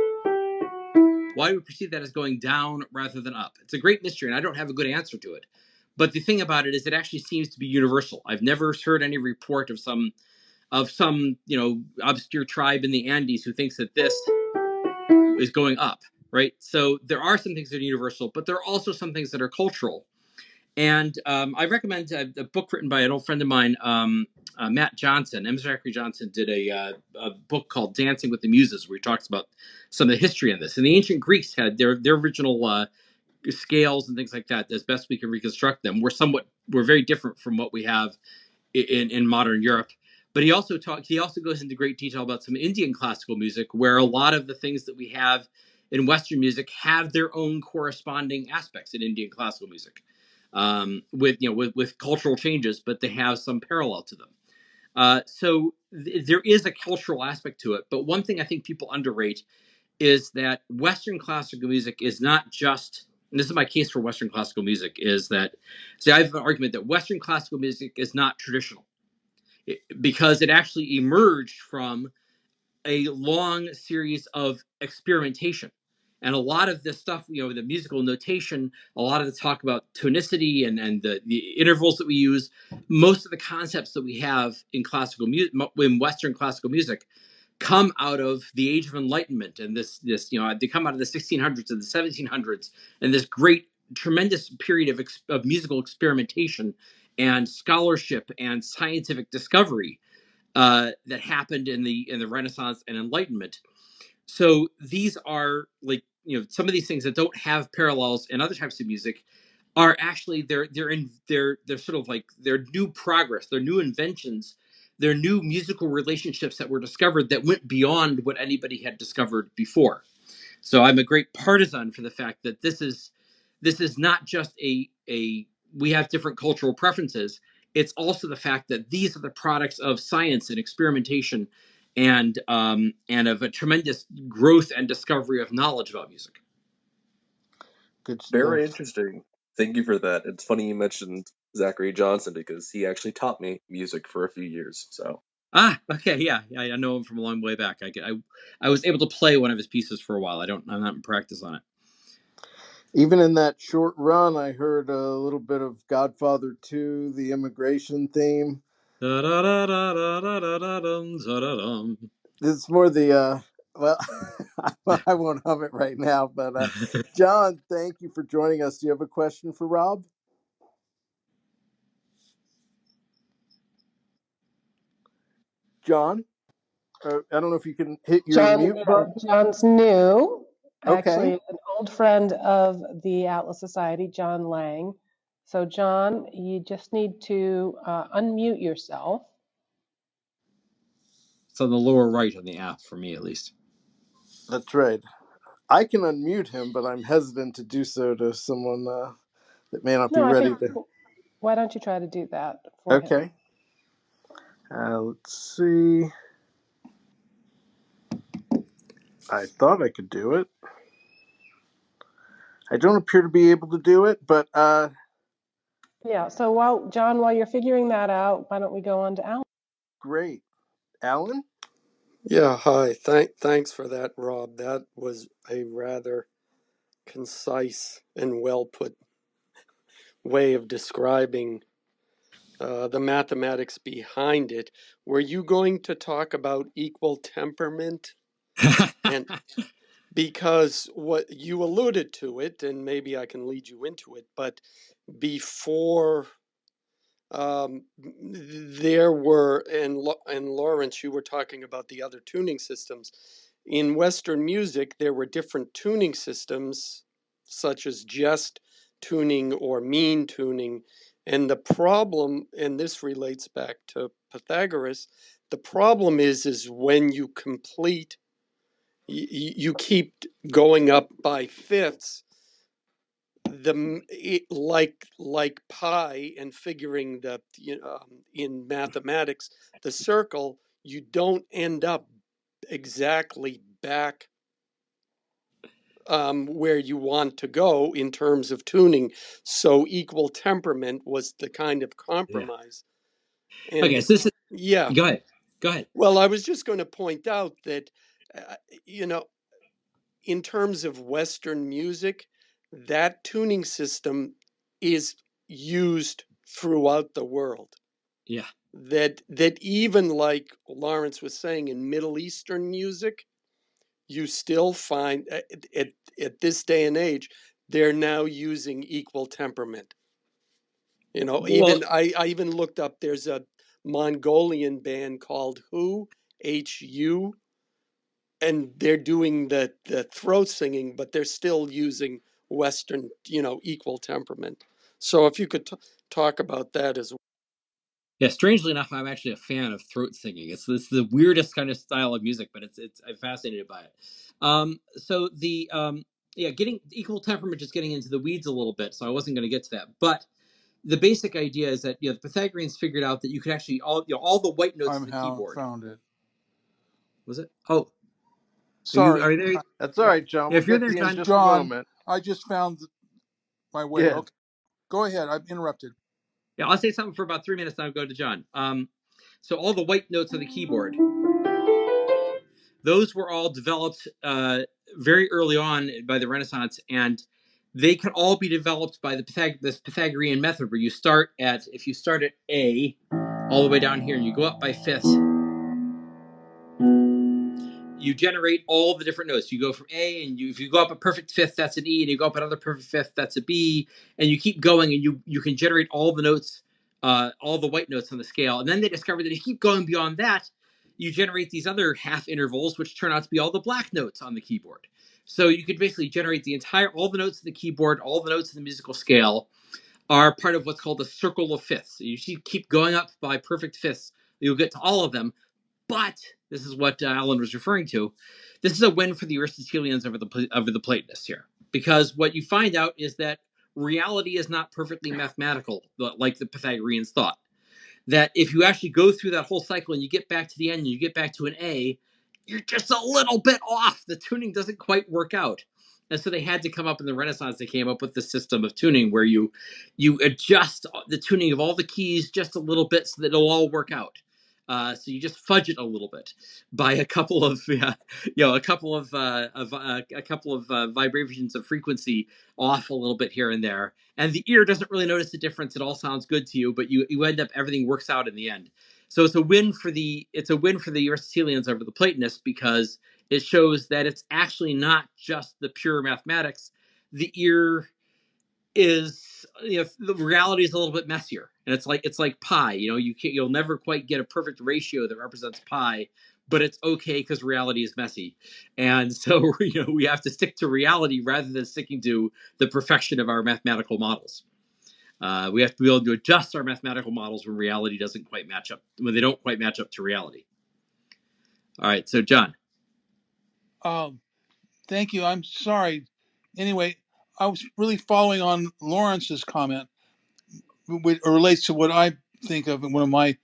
Why do we perceive that as going down rather than up? It's a great mystery, and I don't have a good answer to it. But the thing about it is, it actually seems to be universal. I've never heard any report of some of some you know obscure tribe in the Andes who thinks that this is going up, right? So there are some things that are universal, but there are also some things that are cultural. And um, I recommend a, a book written by an old friend of mine, um, uh, Matt Johnson. M. Zachary Johnson did a, uh, a book called Dancing with the Muses, where he talks about some of the history in this. And the ancient Greeks had their their original uh, scales and things like that. As best we can reconstruct them, were somewhat were very different from what we have in, in modern Europe. But he also talk, he also goes into great detail about some Indian classical music, where a lot of the things that we have in Western music have their own corresponding aspects in Indian classical music, um, with you know with, with cultural changes, but they have some parallel to them. Uh, so th- there is a cultural aspect to it. But one thing I think people underrate is that Western classical music is not just, and this is my case for Western classical music, is that, see, I have an argument that Western classical music is not traditional, it, because it actually emerged from a long series of experimentation. And a lot of this stuff, you know, the musical notation, a lot of the talk about tonicity and, and the, the intervals that we use, most of the concepts that we have in classical music, in Western classical music, come out of the Age of Enlightenment, and this this you know they come out of the sixteen hundreds and the seventeen hundreds, and this great tremendous period of ex- of musical experimentation and scholarship and scientific discovery uh, that happened in the in the Renaissance and Enlightenment. So these are like you know some of these things that don't have parallels in other types of music are actually they're they're in they're they're sort of like they're new progress, they're new inventions, they're new musical relationships that were discovered that went beyond what anybody had discovered before. So I'm a great partisan for the fact that this is this is not just a a we have different cultural preferences. It's also the fact that these are the products of science and experimentation, and um, and of a tremendous growth and discovery of knowledge about music. Good stuff. Very interesting. Thank you for that. It's funny you mentioned Zachary Johnson because he actually taught me music for a few years. So Ah, okay, yeah, yeah, I know him from a long way back. I, I, I was able to play one of his pieces for a while. I don't, I'm not in practice on it. Even in that short run, I heard a little bit of Godfather two, the immigration theme. This is more the, uh, well, I won't hum it right now, but uh, John, thank you for joining us. Do you have a question for Rob? John? Uh, I don't know if you can hit your John, mute yeah, button. John's new. Okay. Actually, an old friend of the Atlas Society, John Lang. So, John, you just need to uh, unmute yourself. It's on the lower right on the app, for me at least. That's right. I can unmute him, but I'm hesitant to do so to someone uh, that may not be No, I ready think, to. why don't you try to do that for him? Okay. Uh, let's see. I thought I could do it. I don't appear to be able to do it, but uh, Yeah, so while, John, while you're figuring that out, why don't we go on to Alan? great. Alan? Yeah, hi. Thank, thanks for that, Rob. That was a rather concise and well put way of describing uh, the mathematics behind it. Were you going to talk about equal temperament? And because what you alluded to it, and maybe I can lead you into it, but before um, there were, and, and Lawrence, you were talking about the other tuning systems. In Western music, there were different tuning systems, such as just tuning or mean tuning. And the problem, and this relates back to Pythagoras, the problem is, is when you complete, you, you keep going up by fifths, the it, like like pi and figuring the you know, um, in mathematics the circle, you don't end up exactly back um, where you want to go in terms of tuning. So equal temperament was the kind of Yeah. compromise. Okay, And so this is, yeah, go ahead. Go ahead. well, I was just going to point out that, uh, you know, in terms of Western music, that tuning system is used throughout the world. Yeah. That that even like Lawrence was saying in Middle Eastern music, you still find at, at, at this day and age, they're now using equal temperament. You know, Well, even I, I even looked up, there's a Mongolian band called Hu, H U, and they're doing the, the throat singing, but they're still using Western, you know, equal temperament. So if you could t- talk about that as well. yeah, strangely enough, I'm actually a fan of throat singing. It's, it's the weirdest kind of style of music, but it's it's I'm fascinated by it. Um, so the um, yeah, getting equal temperament, just getting into the weeds a little bit. So I wasn't going to get to that, but the basic idea is that you know the Pythagoreans figured out that you could actually all you know all the white notes I'm of the how keyboard. found it. Was it? Oh, are you Sorry, are you there? I, That's all right, John. Yeah, We'll if you're get there, to you in John. just a John. moment. I just found my way. Yeah. Okay, go ahead. I'm interrupted. Yeah, I'll say something for about three minutes. Then I'll go to John. Um, so all the white notes of the keyboard, those were all developed uh, very early on by the Renaissance, and they could all be developed by the Pythag- this Pythagorean method, where you start at if you start at A, all the way down here, and you go up by fifths. You generate all the different notes. You go from A, and you if you go up a perfect fifth, that's an E, and you go up another perfect fifth, that's a B, and you keep going, and you you can generate all the notes, uh, all the white notes on the scale. And then they discovered that if you keep going beyond that, you generate these other half intervals, which turn out to be all the black notes on the keyboard. So you could basically generate the entire all the notes of the keyboard, all the notes of the musical scale are part of what's called a circle of fifths. So you keep going up by perfect fifths, you'll get to all of them. But this is what uh, Alan was referring to. This is a win for the Aristotelians over the over the Platonists here, because what you find out is that reality is not perfectly mathematical, like the Pythagoreans thought. That if you actually go through that whole cycle and you get back to the end and you get back to an A, you're just a little bit off. The tuning doesn't quite work out. And so they had to come up in the Renaissance. They came up with the system of tuning where you you adjust the tuning of all the keys just a little bit so that it'll all work out. Uh, so you just fudge it a little bit by a couple of, uh, you know, a couple of, uh, of uh, a couple of uh, vibrations of frequency off a little bit here and there, and the ear doesn't really notice the difference. It all sounds good to you, but you you end up everything works out in the end. So it's a win for the it's a win for the Aristotelians over the Platonists, because it shows that it's actually not just the pure mathematics. The ear is, you know, the reality is a little bit messier, and it's like it's like pi. You know, you can't you'll never quite get a perfect ratio that represents pi, but it's okay because reality is messy, and so you know we have to stick to reality rather than sticking to the perfection of our mathematical models. Uh, we have to be able to adjust our mathematical models when reality doesn't quite match up, when they don't quite match up to reality. All right, so John. Um, thank you. I'm sorry. Anyway, I was really following on Lawrence's comment, which relates to what I think of one of my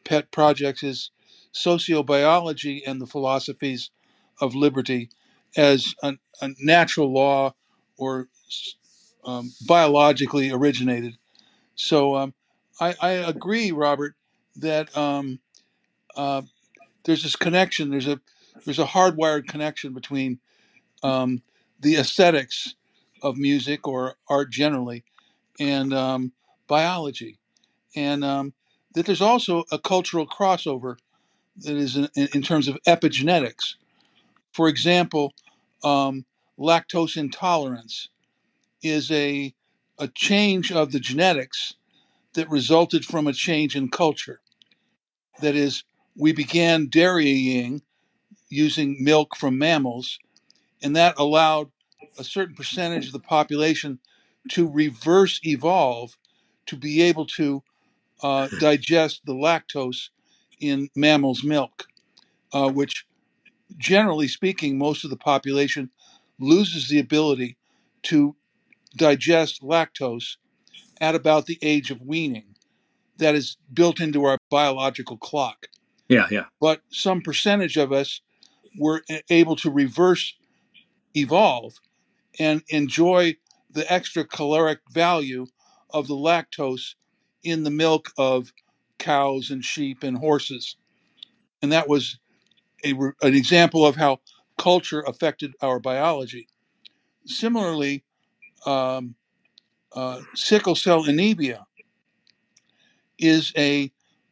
pet projects is sociobiology and the philosophies of liberty as a, a natural law or um, biologically originated. So um, I, I agree, Robert, that um, uh, there's this connection. There's a there's a hardwired connection between um, the aesthetics of music or art generally and um, biology, and um, that there's also a cultural crossover that is in, in terms of epigenetics. For example, um, lactose intolerance is a a change of the genetics that resulted from a change in culture. That is, we began dairying using milk from mammals, and that allowed a certain percentage of the population to reverse evolve to be able to uh, digest the lactose in mammals' milk, uh, which, generally speaking, most of the population loses the ability to digest lactose at about the age of weaning. That is built into our biological clock. Yeah, yeah. But some percentage of us were able to reverse evolve and enjoy the extra caloric value of the lactose in the milk of cows and sheep and horses. And that was a, an example of how culture affected our biology. Similarly, um, uh, sickle cell anemia is a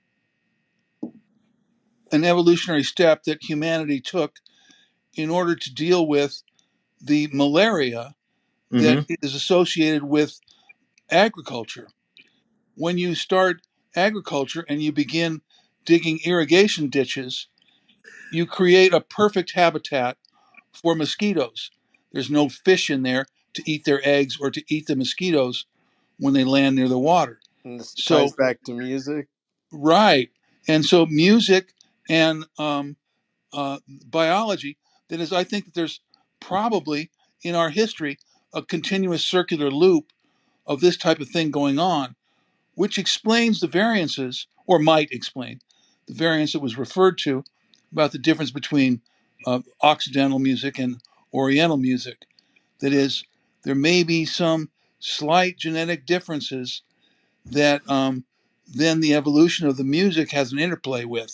an evolutionary step that humanity took in order to deal with the malaria that Mm-hmm. is associated with agriculture. When you start agriculture and you begin digging irrigation ditches, you create a perfect habitat for mosquitoes. There's no fish in there to eat their eggs or to eat the mosquitoes when they land near the water. And this ties So, back to music. right. And so, music and um, uh, biology, that is, I think that there's probably in our history a continuous circular loop of this type of thing going on, which explains the variances, or might explain the variance that was referred to about the difference between uh, Occidental music and Oriental music. That is, there may be some slight genetic differences that um, then the evolution of the music has an interplay with,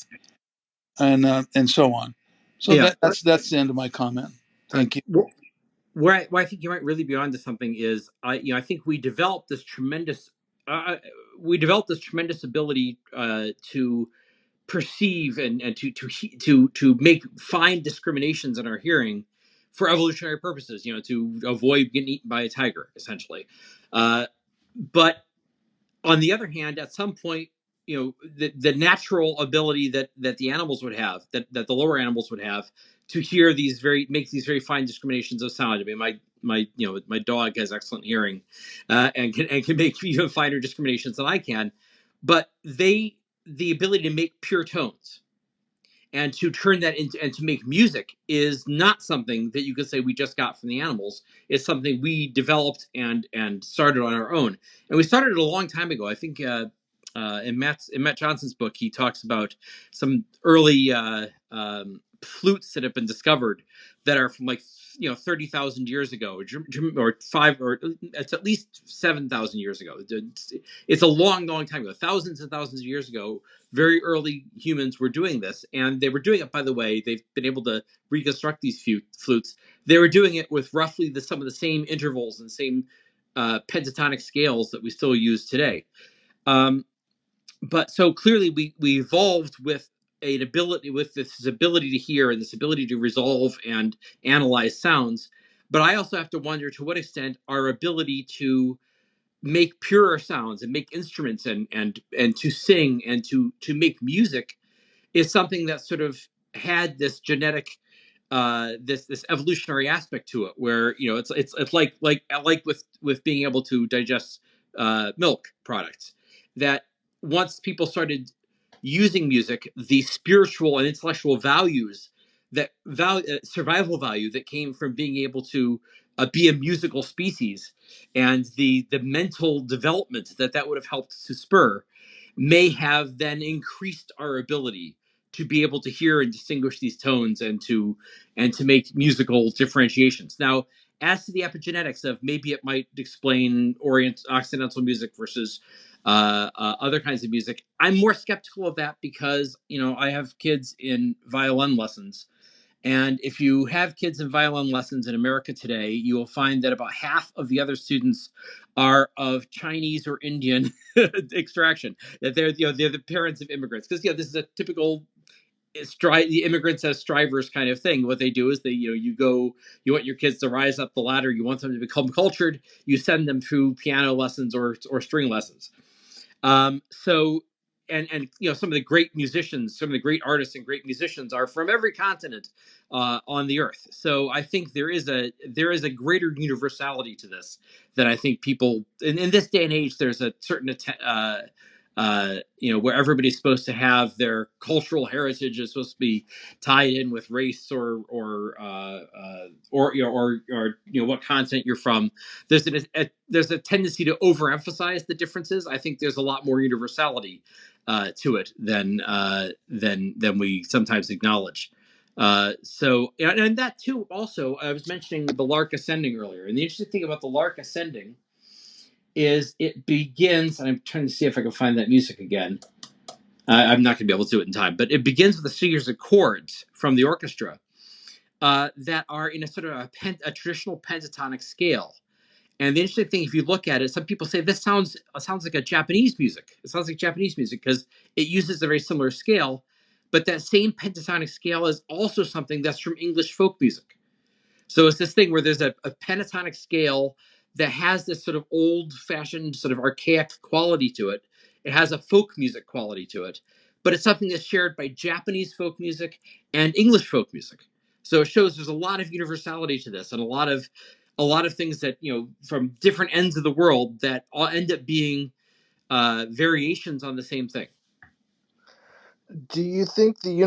and uh, and so on. So Yeah. that, that's that's the end of my comment. Uh, Thank you. wh- where I, where I think you might really be onto something is, I you know I think we developed this tremendous uh, we developed this tremendous ability uh, to perceive and, and to to to to make fine discriminations in our hearing for evolutionary purposes. You know, to avoid getting eaten by a tiger, essentially. Uh, but on the other hand, at some point, you know, the, the natural ability that that the animals would have, that that the lower animals would have, to hear these very make these very fine discriminations of sound. I mean, my my you know my dog has excellent hearing, uh, and can and can make even finer discriminations than I can, but they the ability to make pure tones and to turn that into and to make music is not something that you could say we just got from the animals. It's something we developed and and started on our own, and we started it a long time ago. I think uh, uh, in Matt's in Matt Johnson's book, he talks about some early uh, um, flutes that have been discovered that are from like you know thirty thousand years ago, or five, or it's at least seven thousand years ago. It's a long, long time ago, thousands and thousands of years ago. Very early humans were doing this, and they were doing it, by the way, they've been able to reconstruct these flutes. They were doing it with roughly the, some of the same intervals and same uh, pentatonic scales that we still use today. Um, but so clearly we, we evolved with an ability, with this ability to hear and this ability to resolve and analyze sounds. But I also have to wonder, to what extent our ability to make purer sounds and make instruments and and and to sing and to to make music is something that sort of had this genetic uh this this evolutionary aspect to it, where you know it's it's it's like like like with with being able to digest uh milk products, that once people started using music, the spiritual and intellectual values, that value uh, survival value that came from being able to uh, be a musical species, and the the mental development that that would have helped to spur, may have then increased our ability to be able to hear and distinguish these tones and to and to make musical differentiations. Now, as to the epigenetics of maybe it might explain Orient Occidental music versus uh, uh, other kinds of music, I'm more skeptical of that because, you know, I have kids in violin lessons. And if you have kids in violin lessons in America today, you will find that about half of the other students are of Chinese or Indian extraction. That they're, you know, they're the parents of immigrants. Because, you know, this is a typical stri- the immigrants as strivers kind of thing. What they do is they, you know, you go, you want your kids to rise up the ladder, you want them to become cultured, you send them through piano lessons or or string lessons. Um, so, and and you know, some of the great musicians, some of the great artists and great musicians are from every continent uh, on the earth. So I think there is a there is a greater universality to this that I think people in, in this day and age. There's a certain uh, uh, you know, where everybody's supposed to have their cultural heritage is supposed to be tied in with race or or uh, uh, or you know, or or you know what continent you're from. There's a, a there's a tendency to overemphasize the differences. I think there's a lot more universality uh, to it than uh, than than we sometimes acknowledge. Uh, so and, and that too. Also, I was mentioning the lark ascending earlier, and the interesting thing about the lark ascending is it begins, and I'm trying to see if I can find that music again. Uh, I'm not going to be able to do it in time, but it begins with a series of chords from the orchestra uh, that are in a sort of a, pen, a traditional pentatonic scale. And the interesting thing, if you look at it, some people say this sounds sounds like a Japanese music. It sounds like Japanese music because it uses a very similar scale. But that same pentatonic scale is also something that's from English folk music. So it's this thing where there's a, a pentatonic scale that has this sort of old-fashioned, sort of archaic quality to it. It has a folk music quality to it, but it's something that's shared by Japanese folk music and English folk music. So it shows there's a lot of universality to this, and a lot of a lot of things that, you know, from different ends of the world that all end up being uh, variations on the same thing. Do you think the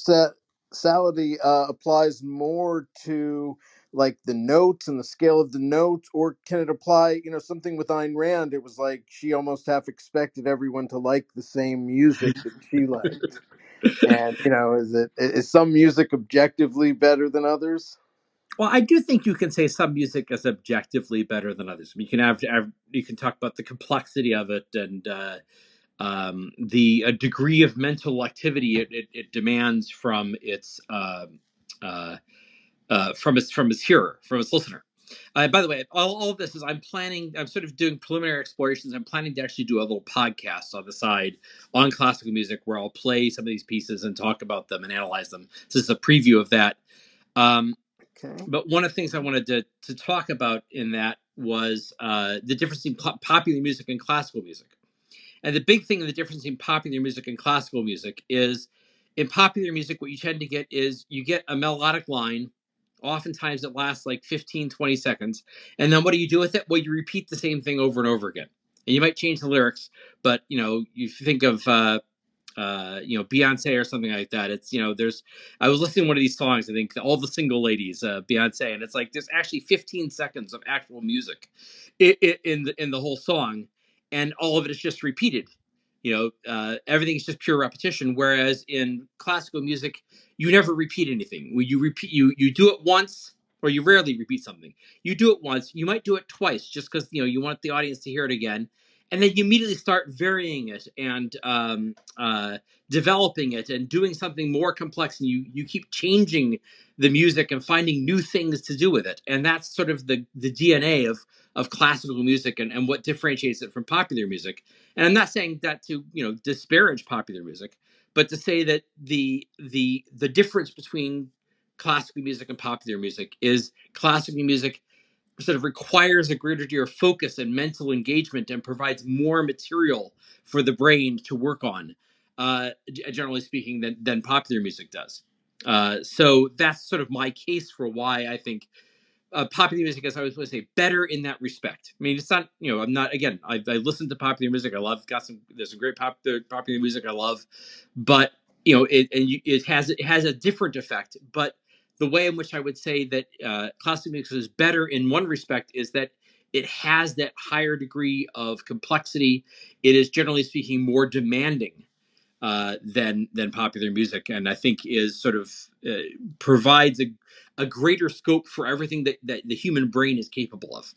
universality uh, applies more to like the notes and the scale of the notes, or can it apply, you know, something with Ayn Rand? It was like she almost half expected everyone to like the same music that she liked. And, you know, is it is some music objectively better than others? Well, I do think you can say some music is objectively better than others. You can have, have you can talk about the complexity of it and uh, um, the a degree of mental activity it, it, it demands from its uh, uh, uh, from its from its hearer, from its listener. Uh, by the way, all, all of this is I'm planning. I'm sort of doing preliminary explorations. I'm planning to actually do a little podcast on the side on classical music where I'll play some of these pieces and talk about them and analyze them. So this is a preview of that. Um, Okay. but one of the things I wanted to to talk about in that was uh, the difference in po- popular music and classical music. And the big thing in the difference in popular music and classical music is in popular music, what you tend to get is you get a melodic line. Oftentimes it lasts like fifteen, twenty seconds. And then what do you do with it? Well, you repeat the same thing over and over again. And you might change the lyrics, but, you know, you think of, uh, uh, you know, Beyonce or something like that. It's, you know, there's, I was listening to one of these songs, I think, All the Single Ladies, uh, Beyonce, and it's like there's actually fifteen seconds of actual music in, in, the, in the whole song, and all of it is just repeated. You know, uh, everything is just pure repetition. Whereas in classical music, you never repeat anything. When you repeat, you you do it once, or you rarely repeat something. You do it once. You might do it twice, just because you know you want the audience to hear it again, and then you immediately start varying it and um, uh, developing it and doing something more complex. And you you keep changing the music and finding new things to do with it. And that's sort of the the D N A of of classical music and, and what differentiates it from popular music. And I'm not saying that to, you know, disparage popular music, but to say that the the the difference between classical music and popular music is classical music sort of requires a greater degree of focus and mental engagement and provides more material for the brain to work on, uh, generally speaking, than, than popular music does. Uh, so that's sort of my case for why I think uh, popular music, as I was going to say, better in that respect. I mean, it's not, you know, I'm not, again, I, I listen to popular music. I love, got some, there's some great popular, popular music I love, but, you know, it, and you, it has, it has a different effect. But the way in which I would say that uh, classical music is better in one respect is that it has that higher degree of complexity. It is, generally speaking, more demanding uh, than than popular music, and I think is sort of uh, provides a, a greater scope for everything that, that the human brain is capable of.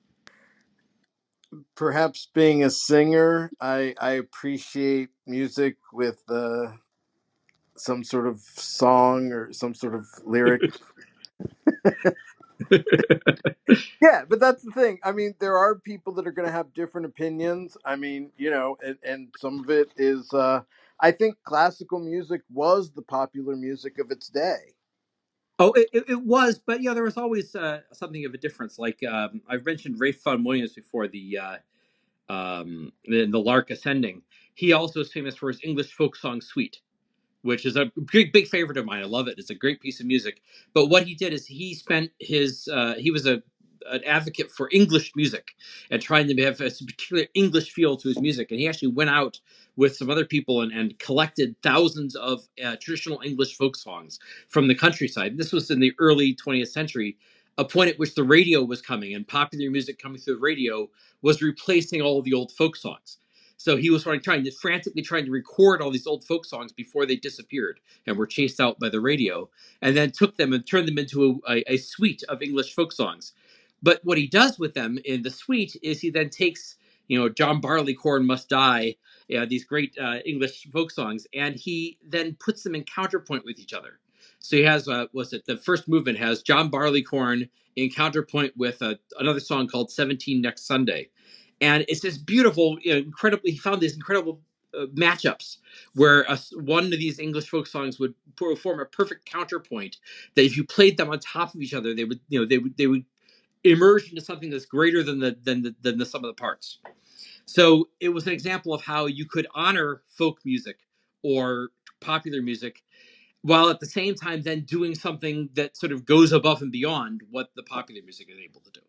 Perhaps being a singer, I I appreciate music with uh, some sort of song or some sort of lyric. Yeah, but that's the thing. I mean, there are people that are going to have different opinions. I mean, you know, and, and some of it is. Uh, I think classical music was the popular music of its day. Oh, it, it, it was, but yeah, there was always uh, something of a difference. Like um, I've mentioned Rafe Vaughan Williams before, the uh, um, the, the Lark Ascending. He also is famous for his English folk song suite, which is a big, big favorite of mine. I love it. It's a great piece of music. But what he did is he spent his, uh, he was a an advocate for English music and trying to have a particular English feel to his music. And he actually went out with some other people and, and collected thousands of uh, traditional English folk songs from the countryside. This was in the early twentieth century, a point at which the radio was coming and popular music coming through the radio was replacing all of the old folk songs. So he was sort of trying to frantically trying to record all these old folk songs before they disappeared and were chased out by the radio, and then took them and turned them into a, a, a suite of English folk songs. But what he does with them in the suite is he then takes, you know, John Barleycorn Must Die, you know, these great uh, English folk songs, and he then puts them in counterpoint with each other. So he has, uh, what's it, the first movement has John Barleycorn in counterpoint with uh, another song called seventeen Next Sunday. And it's this beautiful, you know, incredibly, he found these incredible uh, matchups where a, one of these English folk songs would form a perfect counterpoint that if you played them on top of each other, they would, you know, they would, they would emerge into something that's greater than the, than the, than the sum of the parts. So it was an example of how you could honor folk music or popular music while at the same time then doing something that sort of goes above and beyond what the popular music is able to do.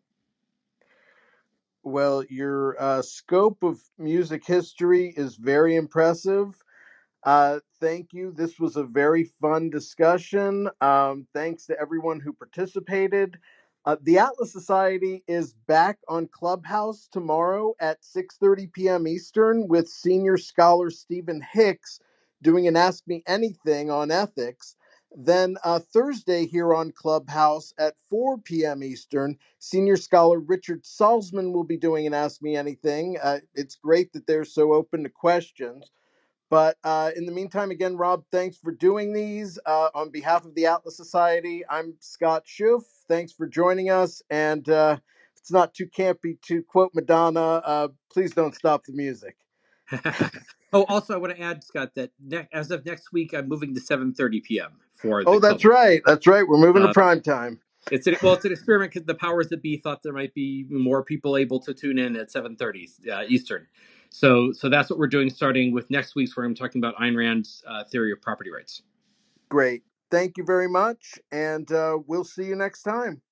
Well, your uh, scope of music history is very impressive. Uh, thank you. This was a very fun discussion. Um, thanks to everyone who participated. Uh, the Atlas Society is back on Clubhouse tomorrow at six thirty p.m. Eastern with senior scholar Stephen Hicks doing an Ask Me Anything on ethics. Then uh, Thursday here on Clubhouse at four p.m. Eastern, senior scholar Richard Salzman will be doing an Ask Me Anything. Uh, it's great that they're so open to questions. But uh, in the meantime, again, Rob, thanks for doing these. Uh, on behalf of the Atlas Society, I'm Scott Schuff. Thanks for joining us. And uh, if it's not too campy to quote Madonna, uh, please don't stop the music. Oh, also, I want to add, Scott, that ne- as of next week, I'm moving to seven thirty p.m. for the Oh, club. that's right. That's right. We're moving Uh, to prime time. It's an, well, it's an experiment because the powers that be thought there might be more people able to tune in at seven thirty uh, Eastern. So, so that's what we're doing starting with next week's, where I'm talking about Ayn Rand's uh, theory of property rights. Great. Thank you very much. And uh, we'll see you next time.